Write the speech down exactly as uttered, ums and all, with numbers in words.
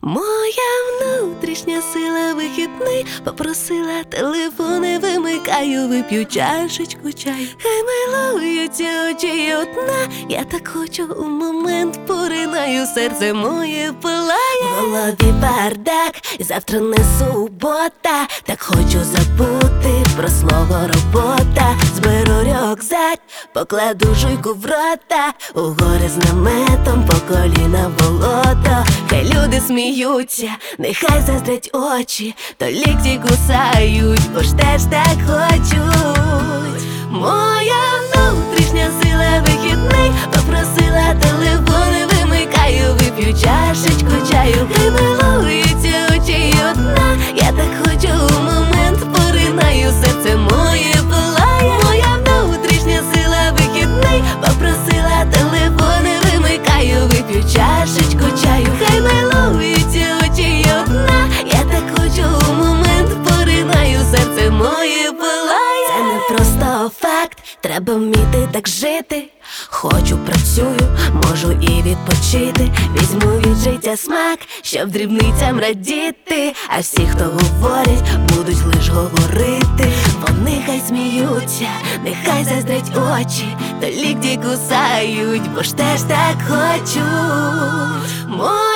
Моя внутрішня сила вихідний попросила телефони, вимикаю, вип'ю чашечку чаю. Хай милуються очі одна, я так хочу у момент поринаю, серце моє палає. В голові бардак, завтра не субота, так хочу забути про слово робота. Зберу рюкзак, покладу жуйку в рота, у гори з наметом, по коліна в болото. Хай люди сміються, нехай заздрять очі, то лікті кусають, бо ж теж так хочуть. Моя внутрішня сила вихідний попросила телефони, вимикаю, вип'ю чашечку чаю. Хай милуються очі одна, я так хочу у момент поринаю, серце моє палає. Моя внутрішня сила вихідний попросила телефони, вимикаю, вип'ю чашечку чаю. Хай милуються очі одна, я так хочу у момент поринаю, серце моє палає. Це не просто факт, треба вміти так жити. Хочу, працюю, можу і відпочити. Візьму від життя смак, щоб дрібницям радіти. А всі, хто говорять, будуть лиш говорити. Вони хай сміються, нехай заздрять очі, то лікті кусають, бо ж теж так хочуть.